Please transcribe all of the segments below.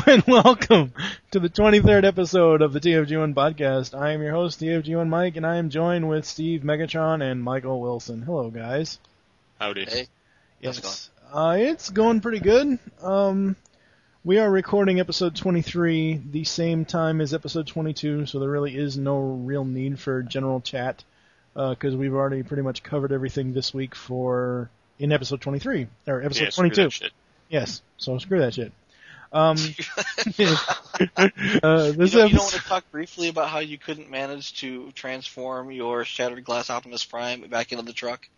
and welcome to the 23rd episode of the TFG1 podcast. I am your host, TFG1 Mike, and I am joined with Steve Megatron and Michael Wilson. Hello, guys. Howdy. Hey. Yes. How's it going? It's going pretty good. We are recording episode 23 the same time as episode 22, so there really is no real need for general chat, because we've already pretty much covered everything this week in episode 23, or episode 22. Screw that shit. Yes, so screw that shit. You don't want to talk briefly about how you couldn't manage to transform your Shattered Glass Optimus Prime back into the truck?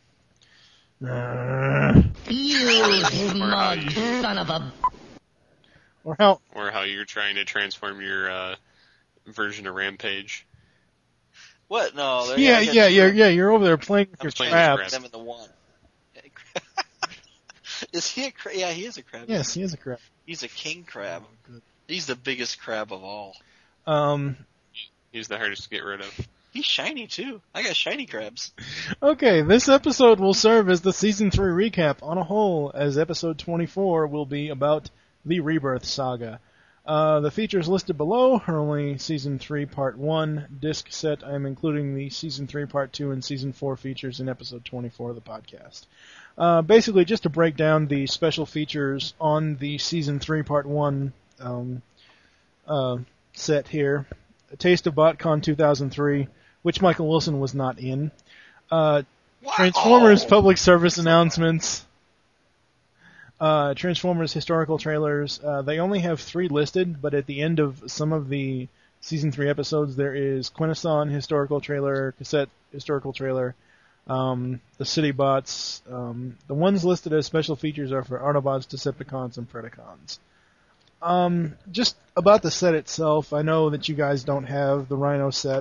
You smug son of a... Or how you're trying to transform your version of Rampage. What? No. You're over there playing with your playing crabs. with Them in the one. Is he a crab? Yeah, he is a crab. Yes, he is a crab. He's a king crab. He's the biggest crab of all. He's the hardest to get rid of. He's shiny too. I got shiny crabs. Okay, this episode will serve as the season 3 recap on a whole, as episode 24 will be about the Rebirth Saga. The features listed below are only season 3 part 1 disc set. I'm including the season 3 part 2 and season 4 features in episode 24 of the podcast. Basically, just to break down the special features on the season 3 part 1 set here. A Taste of BotCon 2003, which Michael Wilson was not in. Transformers public service announcements. Transformers historical trailers. They only have 3 listed, but at the end of some of the season 3 episodes, there is Quintesson historical trailer, cassette historical trailer, the City Bots. The ones listed as special features are for Autobots, Decepticons, and Predacons. Just about the set itself, I know that you guys don't have the Rhino set.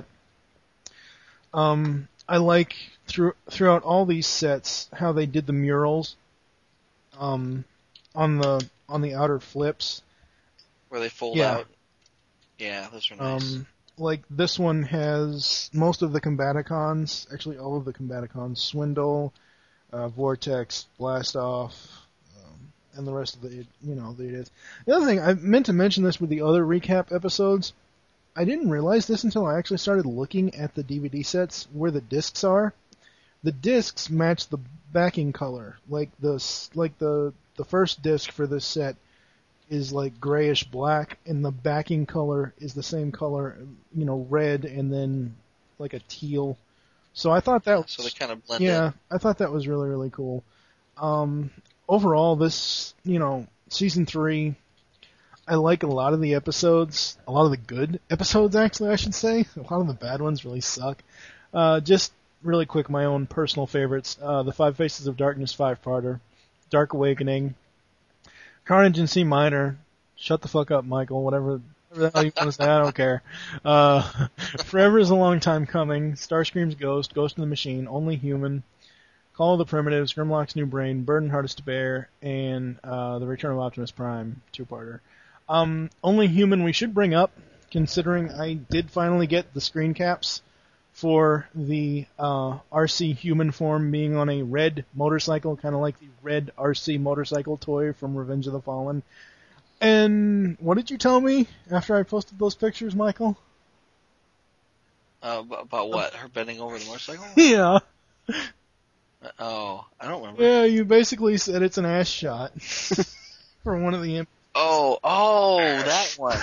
I like throughout all these sets how they did the murals. On the outer flips, where they fold out. Yeah, those are nice. Like this one has most of the Combaticons, actually all of the Combaticons: Swindle, Vortex, Blastoff, and the rest of the idiots. The other thing, I meant to mention this with the other recap episodes. I didn't realize this until I actually started looking at the DVD sets where the discs are. The discs match the backing color. Like the first disc for this set is like grayish black, and the backing color is the same color, red, and then like a teal. So I thought that so they kind of blend in. I thought that was really, really cool. Overall, this season 3, I like a lot of the episodes, a lot of the good episodes actually, I should say. A lot of the bad ones really suck. Just really quick, my own personal favorites. The Five Faces of Darkness 5-parter, Dark Awakening, Carnage in C minor, shut the fuck up, Michael, whatever the hell you want to say, I don't care. Forever is a Long Time Coming, Starscream's Ghost, Ghost in the Machine, Only Human, Call of the Primitives, Grimlock's New Brain, Burden Hardest to Bear, and The Return of Optimus Prime 2-parter. Only Human we should bring up, considering I did finally get the screen caps for the RC human form being on a red motorcycle, kind of like the red RC motorcycle toy from Revenge of the Fallen. And what did you tell me after I posted those pictures, Michael? About what? Her bending over the motorcycle? Yeah. I don't remember. Yeah, you basically said it's an ass shot for one of the... that one.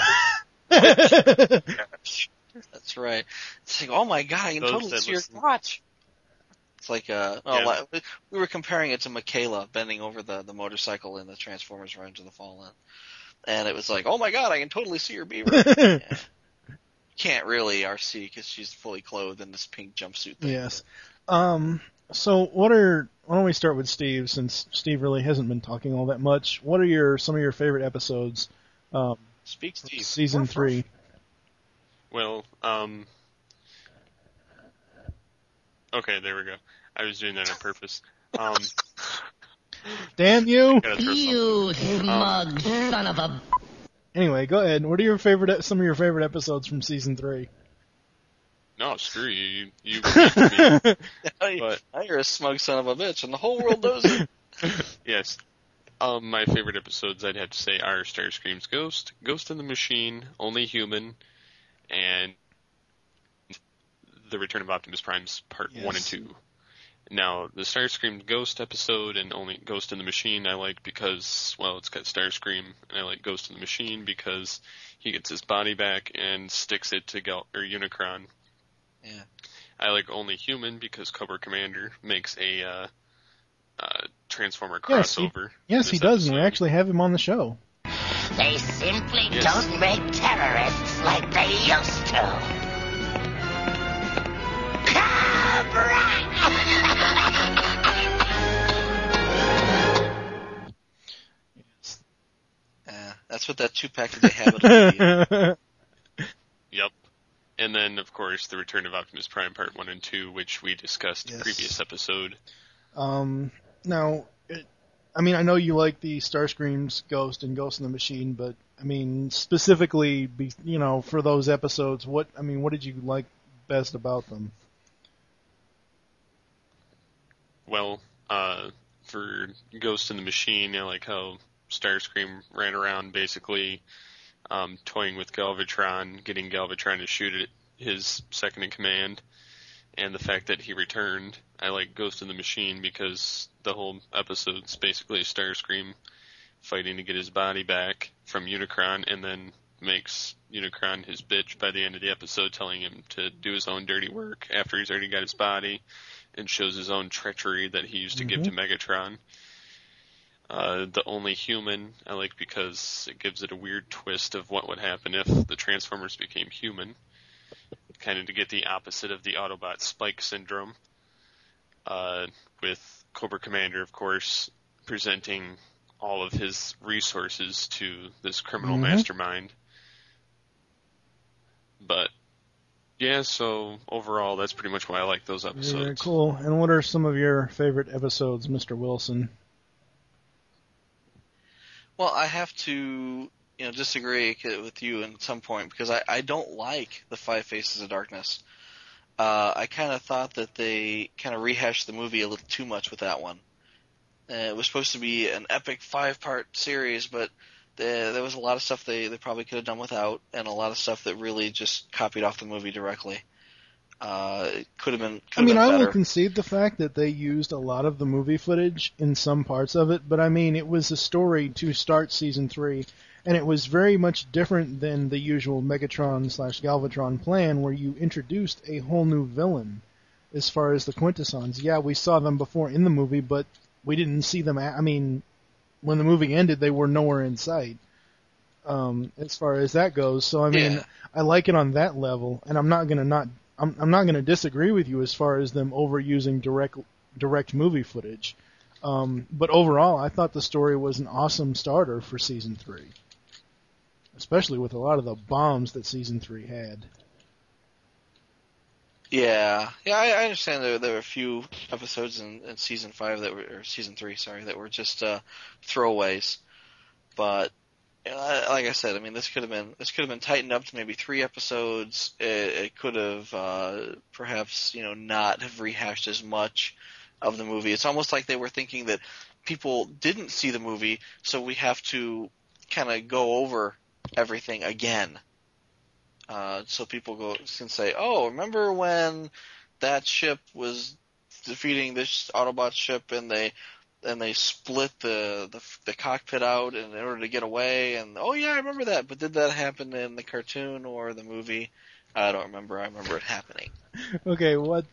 That's right. It's like, oh my god, I can totally see your crotch. It's like, we were comparing it to Michaela bending over the motorcycle in the Transformers Revenge of the Fallen. And it was like, oh my god, I can totally see your beaver. Yeah. Can't really RC because she's fully clothed in this pink jumpsuit thing. Yes. So why don't we start with Steve, since Steve really hasn't been talking all that much. What are some of your favorite episodes? Speak, Steve. Season 3. Well, okay, there we go. I was doing that on purpose. Damn you! You smug son of a... Anyway, go ahead. What are some of your favorite episodes from season 3? No, screw you. You beat me. Now you're a smug son of a bitch, and the whole world knows it. Yes. My favorite episodes, I'd have to say, are Starscream's Ghost, Ghost in the Machine, Only Human, and The Return of Optimus Prime's Part 1 and 2. Now, the Starscream Ghost episode and only Ghost in the Machine I like because, well, it's got Starscream, and I like Ghost in the Machine because he gets his body back and sticks it to Unicron. Yeah. I like Only Human because Cobra Commander makes a Transformer crossover. Yes, he does, and we actually have him on the show. They simply don't make terrorists like they used to. Cobra! That's what that 2-pack that they have. Yep. And then, of course, The Return of Optimus Prime Part 1 and 2, which we discussed in the previous episode. Now, I mean, I know you like the Starscream's Ghost and Ghost in the Machine, but, I mean, specifically, for those episodes, what did you like best about them? Well, for Ghost in the Machine, I like how Starscream ran around basically toying with Galvatron, getting Galvatron to shoot at his second-in-command, and the fact that he returned. I like Ghost in the Machine because the whole episode's basically Starscream fighting to get his body back from Unicron, and then makes Unicron his bitch by the end of the episode, telling him to do his own dirty work after he's already got his body, and shows his own treachery that he used to give to Megatron. The Only Human I like because it gives it a weird twist of what would happen if the Transformers became human, kind of to get the opposite of the Autobot Spike syndrome, with Cobra Commander, of course, presenting all of his resources to this criminal mastermind. But yeah, so overall, that's pretty much why I like those episodes. Very cool. And what are some of your favorite episodes, Mr. Wilson? Well, I have to, disagree with you at some point because I don't like the Five Faces of Darkness. I kind of thought that they kind of rehashed the movie a little too much with that one. It was supposed to be an epic 5-part series, but there was a lot of stuff they probably could have done without, and a lot of stuff that really just copied off the movie directly. It could have been better. I will concede the fact that they used a lot of the movie footage in some parts of it, but it was a story to start Season 3, and it was very much different than the usual Megatron/Galvatron plan, where you introduced a whole new villain as far as the Quintessons. Yeah, we saw them before in the movie, but we didn't see them. When the movie ended, they were nowhere in sight. As far as that goes, so I like it on that level, and I'm not gonna disagree with you as far as them overusing direct movie footage. But overall, I thought the story was an awesome starter for Season 3. Especially with a lot of the bombs that Season 3 had. Yeah, I understand there were a few episodes in Season 5 Season 3, that were just throwaways. But like I said, this could have been tightened up to maybe 3 episodes. It could have perhaps not have rehashed as much of the movie. It's almost like they were thinking that people didn't see the movie, so we have to kind of go over everything again. So people can say, "Oh, remember when that ship was defeating this Autobot ship, and they split the cockpit out in order to get away?" And oh yeah, I remember that. But did that happen in the cartoon or the movie? I don't remember. I remember it happening. Okay, what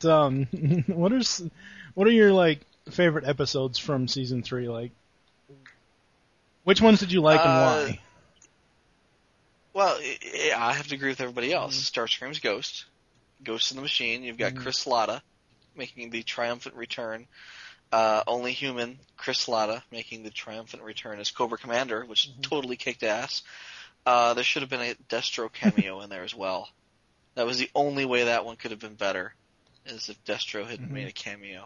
are your favorite episodes from Season 3? Which ones did you like and why? Well, I have to agree with everybody else. Starscream's Ghost, Ghost in the Machine. You've got Chris Latta making the triumphant return. Only Human, Chris Latta making the triumphant return as Cobra Commander, which totally kicked ass. There should have been a Destro cameo in there as well. That was the only way that one could have been better, is if Destro had made a cameo.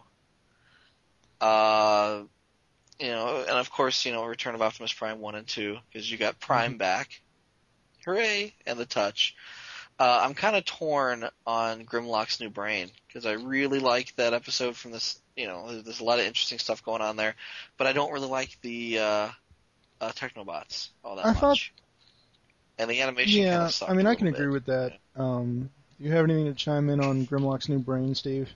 And of course, Return of Optimus Prime 1 and 2, because you got Prime back. Hooray! And the touch. I'm kind of torn on Grimlock's New Brain because I really like that episode from this. There's a lot of interesting stuff going on there, but I don't really like the Technobots all that much. And the animation kind of sucked. I mean, I can bit. agree with that. Do you have anything to chime in on Grimlock's New Brain, Steve?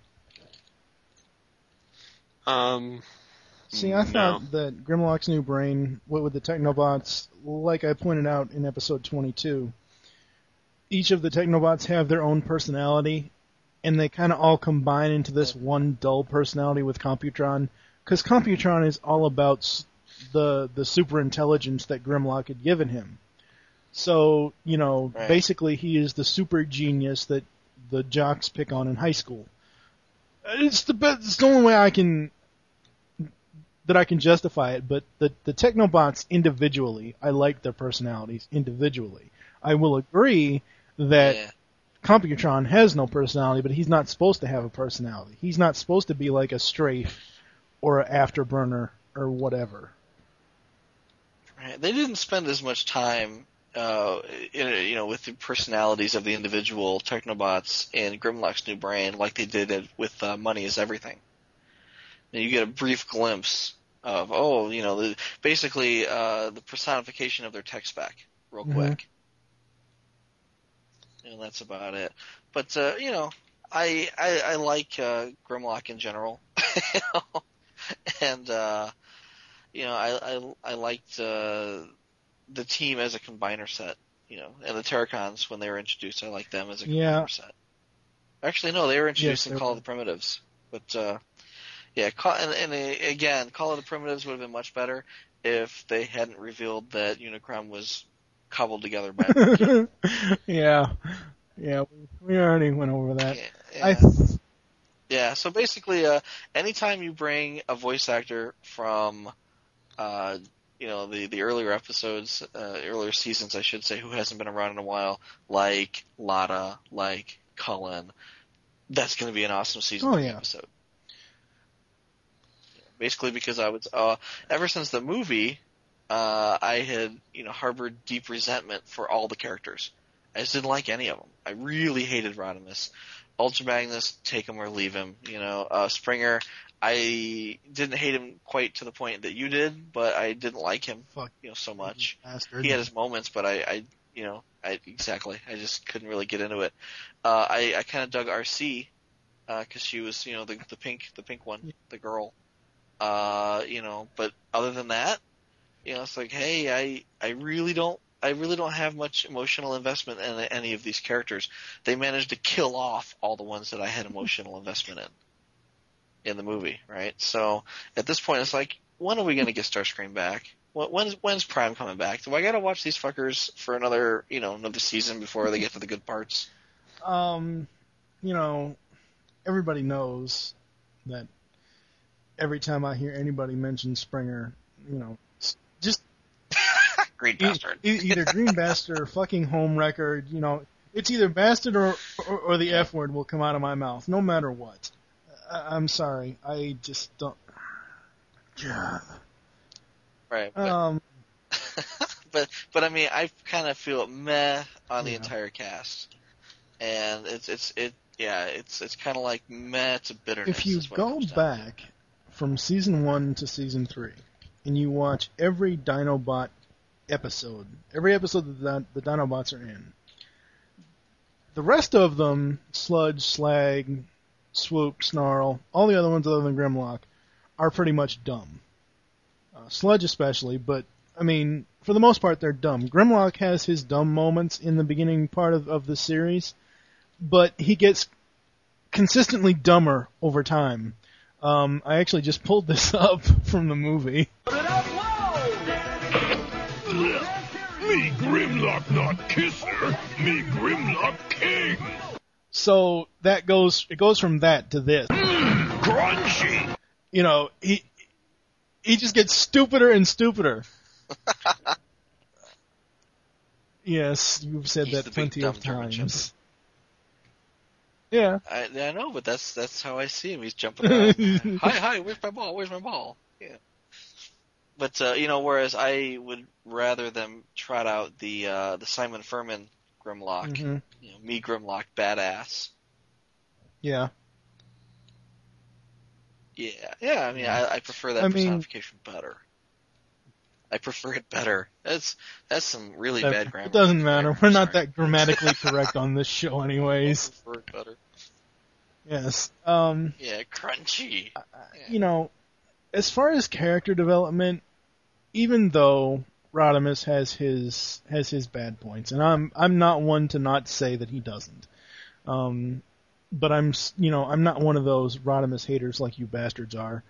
See, I thought that Grimlock's New Brain, what with the Technobots, like I pointed out in episode 22, each of the Technobots have their own personality, and they kind of all combine into this one dull personality with Computron, because Computron is all about the super intelligence that Grimlock had given him. So, basically he is the super genius that the jocks pick on in high school. It's the only way I can justify it, but the Technobots individually, I like their personalities individually. I will agree that Computron has no personality, but he's not supposed to have a personality. He's not supposed to be like a strafe or an afterburner or whatever. Right. They didn't spend as much time, with the personalities of the individual Technobots in Grimlock's New Brain like they did with Money is Everything. And you get a brief glimpse of, basically the personification of their tech spec real quick. And that's about it. But, I like Grimlock in general. And, I liked the team as a combiner set, and the Terracons, when they were introduced, I liked them as a combiner set. Actually, no, they were introduced in Call of the Primitives. But, again, Call of the Primitives would have been much better if they hadn't revealed that Unicron was cobbled together by Yeah, we already went over that. So basically, anytime you bring a voice actor from, the earlier episodes, earlier seasons, I should say, who hasn't been around in a while, like Lotta, like Cullen, that's going to be an awesome season 3 episode. Basically, because I was, ever since the movie, I had, harbored deep resentment for all the characters. I just didn't like any of them. I really hated Rodimus. Ultra Magnus, take him or leave him. Springer, I didn't hate him quite to the point that you did, but I didn't like him, so much. Bastard. He had his moments, but I just couldn't really get into it. I kind of dug RC, cause she was, the pink one, the girl. But other than that, it's like, hey, I really don't have much emotional investment in any of these characters. They managed to kill off all the ones that I had emotional investment in the movie, right? So at this point, it's like, when are we going to get Starscream back? When's Prime coming back? Do I got to watch these fuckers for another season before they get to the good parts? Everybody knows that every time I hear anybody mention Springer, just Green Bastard. Either Green Bastard or fucking Home Record, it's either Bastard or the F word will come out of my mouth, no matter what. I'm sorry, I just don't. God. Right. But, but I mean, I kind of feel meh on the entire cast, and it's kind of like meh to bitterness. If you go back from season 1 to season 3, and you watch every Dinobot episode, every episode that the Dinobots are in, the rest of them, Sludge, Slag, Swoop, Snarl, all the other ones other than Grimlock, are pretty much dumb. Sludge especially, but, I mean, for the most part, they're dumb. Grimlock has his dumb moments in the beginning part of the series, but he gets consistently dumber over time. I actually just pulled this up from the movie. Me Grimlock not kisser, me Grimlock king. So it goes from that to this. Crunchy. He just gets stupider and stupider. Yes, you've said that plenty of times. Yeah. I know, but that's how I see him. He's jumping around. Hi, where's my ball? Yeah. But, whereas I would rather them trot out the Simon Furman Grimlock. Mm-hmm. Me Grimlock, badass. Yeah. Yeah. I mean, I prefer that personification better. I prefer it better. That's some really bad grammar. It doesn't matter. We're not that grammatically correct on this show, anyways. I prefer it better. Yes. Yeah, crunchy. As far as character development, even though Rodimus has his bad points, and I'm not one to not say that he doesn't. But I'm not one of those Rodimus haters like you bastards are.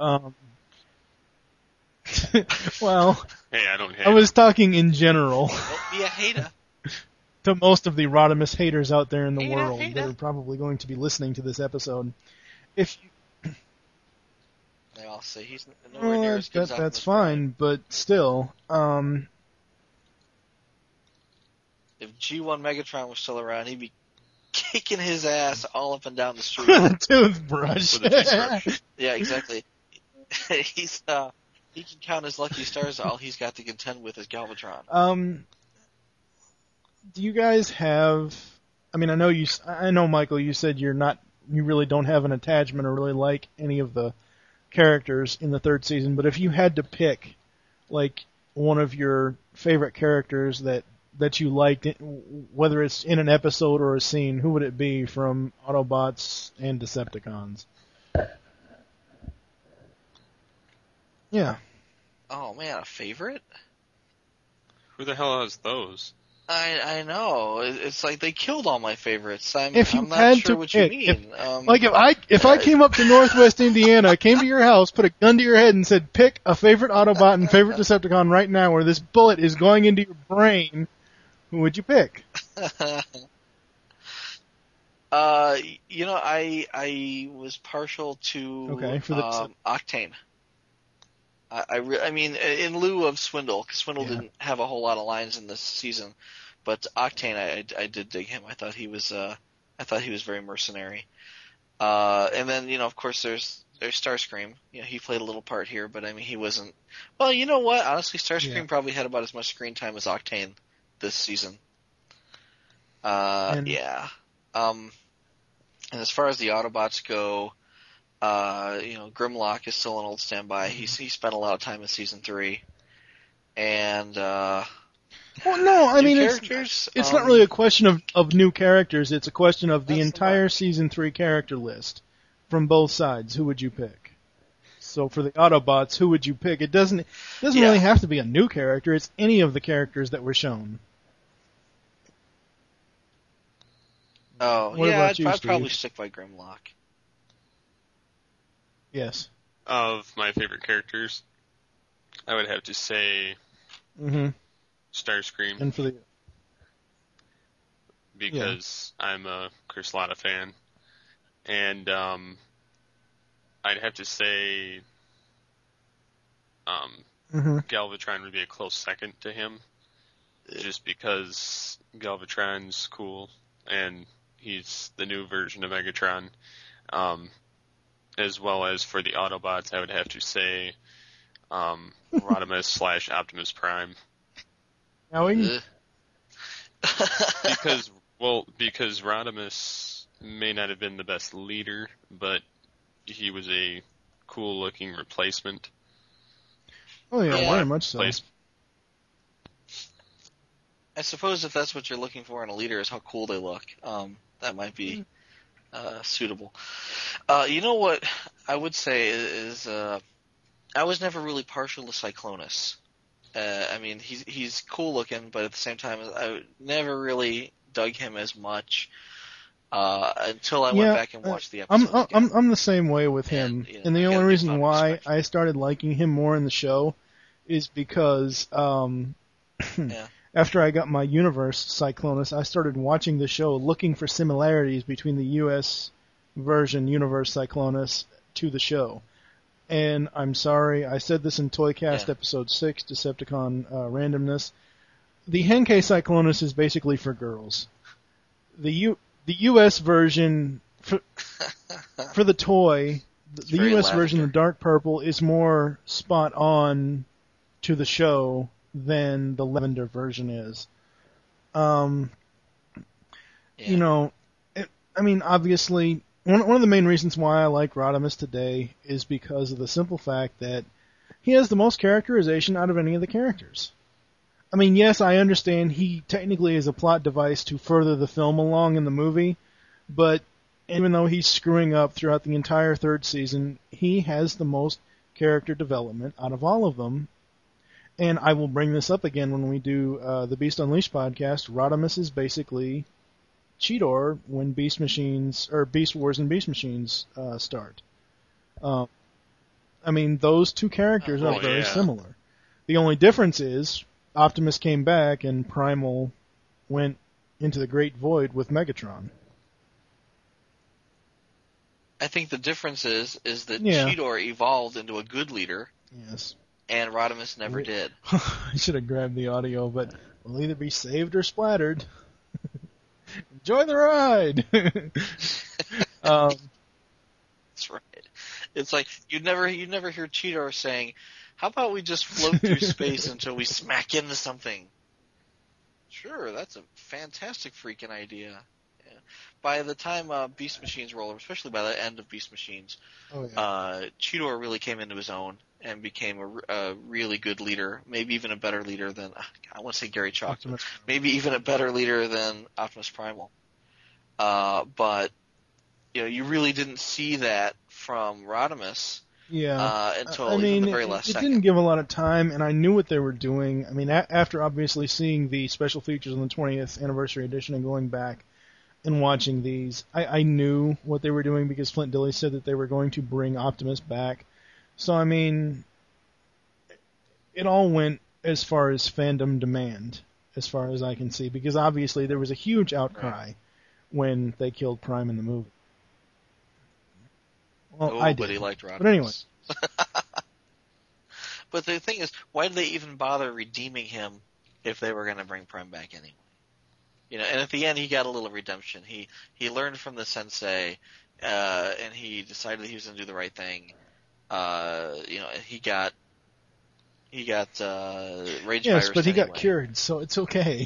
Well, hey, I don't hate. I was talking in general. Don't be a hater. To most of the Rodimus haters out there in the world that are probably going to be listening to this episode. If they all say he's nowhere near as good as that's fine, but still, if G1 Megatron was still around, he'd be kicking his ass all up and down the street. Toothbrush. With a toothbrush. Yeah, exactly. He can count his lucky stars. All he's got to contend with is Galvatron. Do you guys have? I mean, I know, Michael. You said you really don't have an attachment or really like any of the characters in the third season. But if you had to pick, like, one of your favorite characters that you liked, whether it's in an episode or a scene, who would it be from Autobots and Decepticons? Yeah. Oh man, a favorite? Who the hell has those? I know. It's like they killed all my favorites. I'm not sure what you mean. If I came up to Northwest Indiana, came to your house, put a gun to your head, and said, pick a favorite Autobot and favorite Decepticon right now, where this bullet is going into your brain, who would you pick? I was partial to Octane. I mean, in lieu of Swindle, because Swindle didn't have a whole lot of lines in this season, but Octane, I did dig him. I thought he was very mercenary. And then, of course, there's Starscream. He played a little part here, but I mean, he wasn't. Well, you know what? Honestly, Starscream probably had about as much screen time as Octane this season. And as far as the Autobots go, Grimlock is still an old standby. He spent a lot of time in season 3, and well, no, I mean it's not really a question of new characters. It's a question of the entire season 3 character list from both sides. Who would you pick? So for the Autobots, who would you pick? It doesn't really have to be a new character. It's any of the characters that were shown. Oh, I'd probably stick by Grimlock. Yes. Of my favorite characters, I would have to say Starscream. And for because I'm a Chris Latta fan. And I'd have to say Galvatron would be a close second to him, just because Galvatron's cool and he's the new version of Megatron. As well as for the Autobots, I would have to say Rodimus / Optimus Prime. Because Rodimus may not have been the best leader, but he was a cool-looking replacement. Oh yeah, very much so. I suppose if that's what you're looking for in a leader is how cool they look, that might be suitable. You know what I would say is I was never really partial to Cyclonus. I mean, he's cool looking, but at the same time, I never really dug him as much until I went back and watched the episode. I'm the same way with him, and the only reason why I started liking him more in the show is because after I got my Universe Cyclonus, I started watching the show looking for similarities between the U.S. version Universe Cyclonus to the show. And I'm sorry, I said this in Toycast episode 6, Decepticon Randomness. The Henkei Cyclonus is basically for girls. The U.S. version, for the toy, the U.S. version, the dark purple, is more spot on to the show than the lavender version is. you know, obviously, one of the main reasons why I like Rodimus today is because of the simple fact that he has the most characterization out of any of the characters. I mean, yes, I understand he technically is a plot device to further the film along in the movie, but even though he's screwing up throughout the entire third season, he has the most character development out of all of them. And I will bring this up again when we do the Beast Unleashed podcast. Rodimus is basically Cheetor when Beast Wars and Beast Machines start. Those two characters are very similar. The only difference is Optimus came back and Primal went into the Great Void with Megatron. I think the difference is that Cheetor evolved into a good leader. Yes. And Rodimus never did. I should have grabbed the audio, but we'll either be saved or splattered. Enjoy the ride! That's right. It's like you'd never hear Cheetor saying, "How about we just float through space until we smack into something?" Sure, that's a fantastic freaking idea. Yeah. By the time Beast Machines rolled, especially by the end of Beast Machines, Cheetor really came into his own and became a really good leader, maybe even a better leader than, I want to say Gary Chalk, maybe even a better leader than Optimus Primal. But you really didn't see that from Rodimus until the very last second. It didn't give a lot of time, and I knew what they were doing. I mean, after obviously seeing the special features on the 20th anniversary edition and going back and watching these, I knew what they were doing because Flint Dille said that they were going to bring Optimus back. So, I mean, it all went as far as fandom demand, as far as I can see, because obviously there was a huge outcry when they killed Prime in the movie. Well, I did. Nobody liked Rodimus. But anyway. But the thing is, why did they even bother redeeming him if they were going to bring Prime back anyway? And at the end he got a little redemption. He learned from the sensei, and he decided he was going to do the right thing. He got rage virus. Yes, but he anyway. got cured, so it's okay.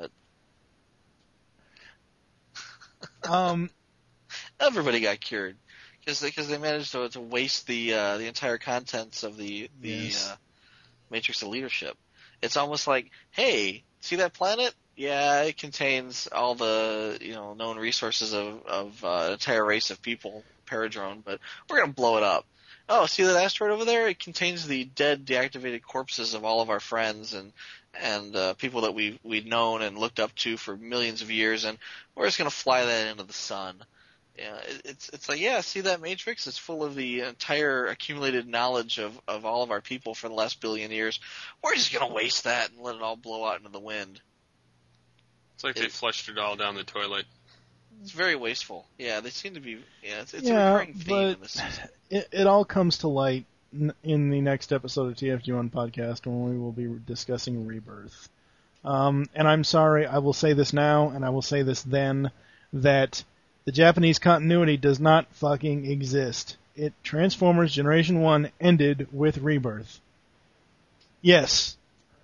But everybody got cured because they managed to waste the entire contents of the Matrix of Leadership. It's almost like, hey, see that planet? Yeah, it contains all the known resources of an entire race of people, Paradrone, but we're gonna blow it up. Oh, see that asteroid over there? It contains the dead, deactivated corpses of all of our friends and people that we've known and looked up to for millions of years, and we're just gonna fly that into the sun. It's like, yeah, see that Matrix? It's full of the entire accumulated knowledge of all of our people for the last billion years. We're just gonna waste that and let it all blow out into the wind. It's like they flushed it all down the toilet. It's very wasteful. Yeah, they seem to be. Yeah, it's a recurring theme in this season. It all comes to light in the next episode of TFG1 podcast when we will be discussing Rebirth. And I'm sorry, I will say this now, and I will say this then, that the Japanese continuity does not fucking exist. Transformers Generation 1 ended with Rebirth. Yes.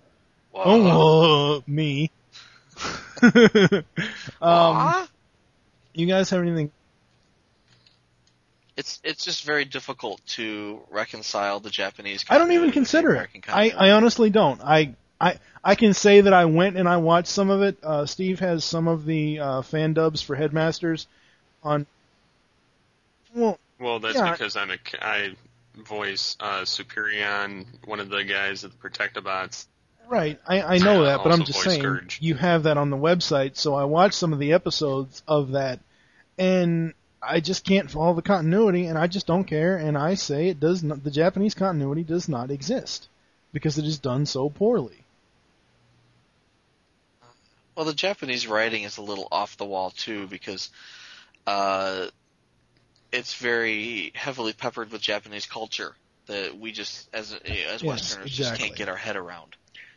Whoa. Me. You guys have anything? It's just very difficult to reconcile the Japanese. I don't even consider it. I honestly don't. I can say that I went and I watched some of it. Steve has some of the fan dubs for Headmasters on. Well, that's because I voice Superion, one of the guys at the Protectobots. Right, I know that, but I'm just saying, Scourge. You have that on the website, so I watched some of the episodes of that, and I just can't follow the continuity, and I just don't care, and I say it does not, the Japanese continuity does not exist, because it is done so poorly. Well, the Japanese writing is a little off the wall, too, because it's very heavily peppered with Japanese culture that we just, as Westerners, just can't get our head around.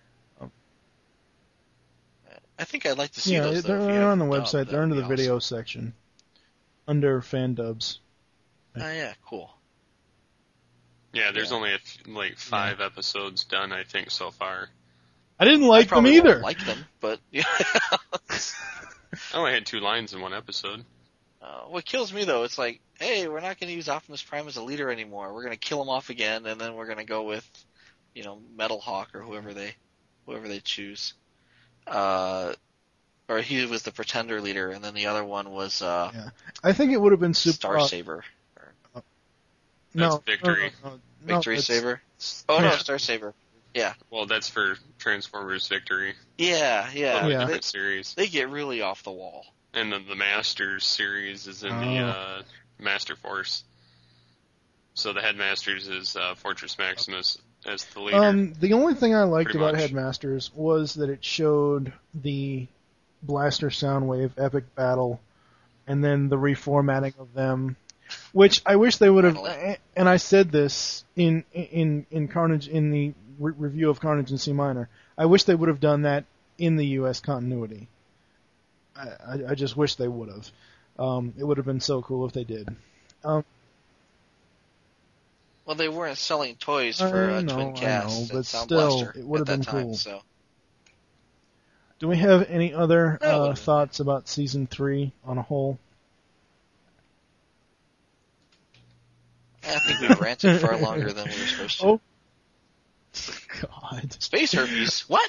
I think I'd like to see those. Yeah, they're on the website. They're under the video section, under fan dubs. Oh yeah, cool. Yeah, there's only 5 episodes done, I think, so far. I didn't like them either. Like them, but yeah. I only had 2 lines in one episode. What kills me though, it's like, hey, we're not going to use Optimus Prime as a leader anymore. We're going to kill him off again, and then we're going to go with, Metal Hawk or whoever they choose. Or he was the Pretender leader, and then the other one was I think it would have been Star Saber. That's Victory. No, Victory Saber. Oh no, Star Saber. Yeah. Well, that's for Transformers Victory. Yeah. Different series. They get really off the wall. And then the Masters series is in the Master Force. So the Headmasters is Fortress Maximus as the leader. The only thing I liked about Headmasters was that it showed the Blaster Soundwave epic battle, and then the reformatting of them, which I wish they would have. And I said this in Carnage in the review of Carnage in C Minor. I wish they would have done that in the U.S. continuity. I just wish they would have. It would have been so cool if they did. Well, they weren't selling toys for Twin Cast but Sound still, Blaster it would have been time, cool. So. Do we have any other thoughts about Season 3 on a whole? I think we've ranted far longer than we were supposed to. Oh, God. Space herpes. What?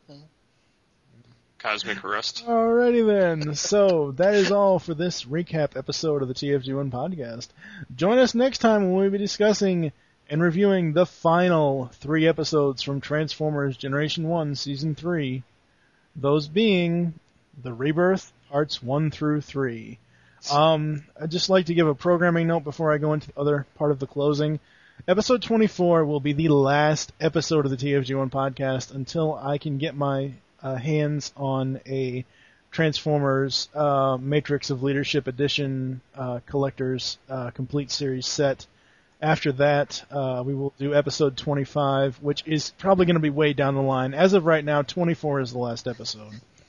Cosmic Rust. Alrighty then. So, that is all for this recap episode of the TFG1 podcast. Join us next time when we'll be discussing and reviewing the final 3 episodes from Transformers Generation 1 Season 3. Those being the Rebirth Parts 1 through 3. I'd just like to give a programming note before I go into the other part of the closing. Episode 24 will be the last episode of the TFG1 podcast until I can get my hands on a Transformers Matrix of Leadership Edition Collector's Complete Series set. After that, we will do episode 25, which is probably going to be way down the line. As of right now, 24 is the last episode.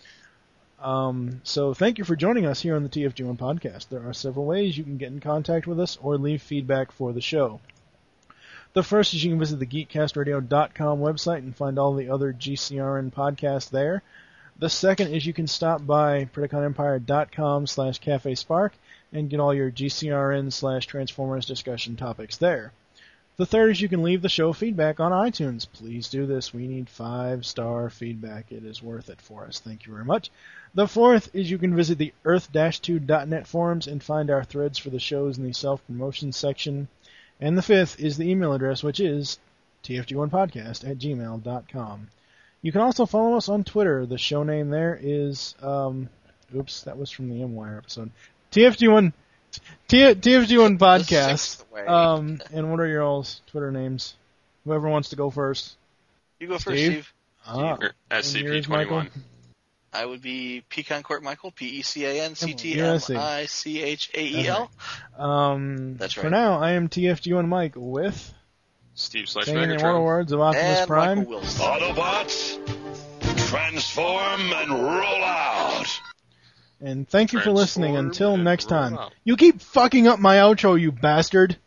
So thank you for joining us here on the TFG1 podcast. There are several ways you can get in contact with us or leave feedback for the show. The first is you can visit the GeekCastRadio.com website and find all the other GCRN podcasts there. The second is you can stop by PredicationEmpire.com/CafeSpark and get all your GCRN/Transformers discussion topics there. The third is you can leave the show feedback on iTunes. Please do this. We need 5-star feedback. It is worth it for us. Thank you very much. The fourth is you can visit the Earth-2.net forums and find our threads for the shows in the self-promotion section. And the fifth is the email address, which is tfg1podcast@gmail.com. You can also follow us on Twitter. The show name there is, oops, that was from the M-Wire episode. TFG1 podcast. And what are your all's Twitter names? Whoever wants to go first. You go first, Steve. SCP-21. I would be Pecan Court Michael, PECANCTMICHAEL. That's right. For now, I am TFG1 Mike with Steve saying the immortal words of Optimus and Prime. Autobots, transform and roll out. And thank you for listening. Until next time. You keep fucking up my outro, you bastard.